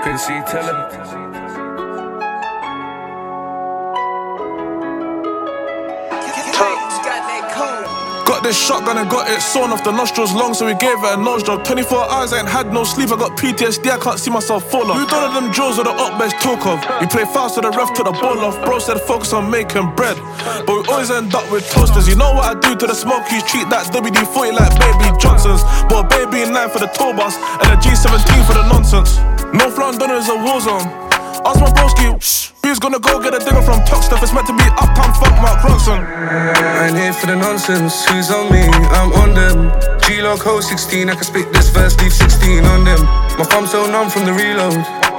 Quincy, tell him. Got this shotgun and got it sewn off the nostrils long, so we gave it a nose job. 24 hours, I ain't had no sleep, I got PTSD, I can't see myself fall off. Who done all them drills or the up best talk of? We play fast so the ref took the ball off. Bro said focus on making bread, but we always end up with toasters. You know what I do to the smokies, treat that WD-40 like Baby Johnson's. But a baby in line for the tour bus and a G17 for the nonsense. North London is a war zone. Ask my broski, who's gonna go get a digger from Toxteth? It's meant to be Uptown Funk, Mark Ronson. I ain't here for the nonsense. Who's on me? I'm on them. G-Log Ho 16, I can spit this verse, leave 16 on them. My thumb's so numb from the reload.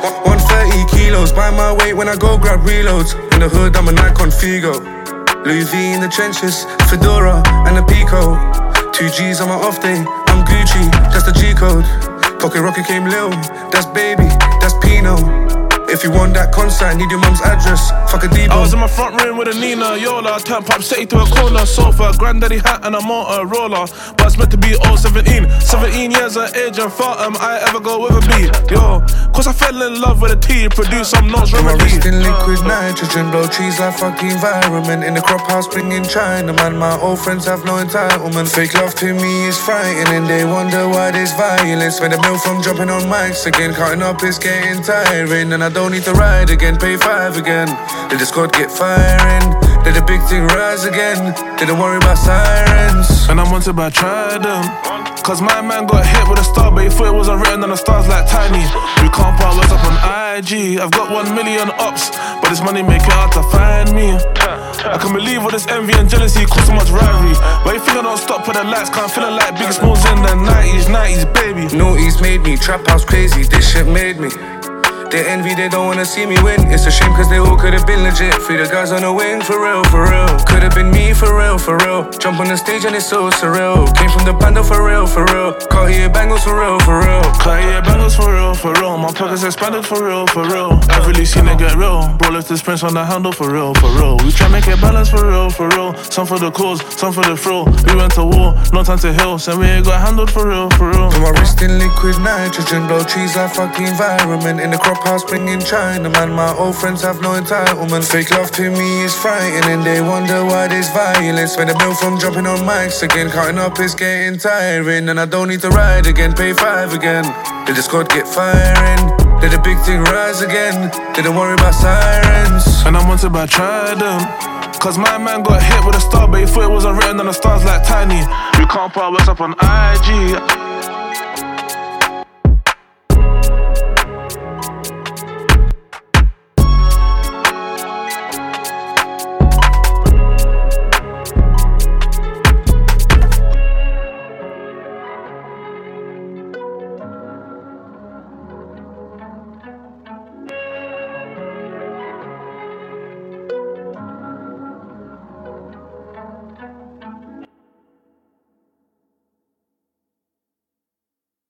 130 kilos, buy my weight when I go grab reloads. In the hood, I'm a Nikon Figo. Louis V in the trenches, Fedora and a Pico. 2 G's on my off day, I'm Gucci, that's the G-code. Pocket Rocket came Lil, that's Baby, that's Pino. If you want that concert, need your mum's address. Fuck a Debo. I was in my front room with a Nina Yola. Turned pop city to a corner sofa. Granddaddy hat and a Motorola. But it's meant to be 017. 17 years of age and thought I ever go with a beat. Yo, cause I fell in love with a T. Produce some notes, remedy. My wrist in liquid nitrogen. Blow trees like fucking environment. In the crop house bringing China. Man, my old friends have no entitlement. Fake love to me is frightening. They wonder why there's violence. When the mill from jumping on mics again. Cutting up is getting tiring. And I don't need to ride again, pay 5 again. Did the squad get firing? Did the big thing rise again? Didn't worry about sirens. And I'm wanted by Trident. Cause my man got hit with a star, but he thought it wasn't written on the stars like Tiny. We can't part what's up on IG. I've got 1 million ops, but this money make it hard to find me. I can't believe all this envy and jealousy cause so much rivalry. But you think I don't stop for the lights, can't feeling like Big Smalls in the 90s, baby. Noughties made me, trap house crazy, this shit made me. They envy, they don't wanna see me win. It's a shame cause they all could've been legit. Free the guys on the wing, for real, for real. Could've been me, for real, for real. Jump on the stage and it's so surreal. Came from the bando, for real, for real. Cartier bangles, for real, for real. Cartier bangles, for real, for real. My pockets expanded, for real, for real. I've really seen it get real. Bro left this prince on the handle, for real, for real. We try make it balance, for real, for real. Some for the cause, some for the thrill. We went to war, no time to heal. So we ain't got handled, for real, for real. Put my wrist in liquid nitrogen. Blow trees like fucking environment. In the crop house bringing China. Man, my old friends have no entitlement. Fake love to me is frightening. They wonder why there's violence. When the bill from jumping on mics again. Cutting up is getting tiring. And I don't need to ride again, pay 5 again. Did the squad get firing? Did the big thing rise again? Didn't worry about sirens. And I'm wanted by Trident. Cause my man got hit with a star, but he thought it wasn't written on the stars like Tiny. We can't part what's up on IG.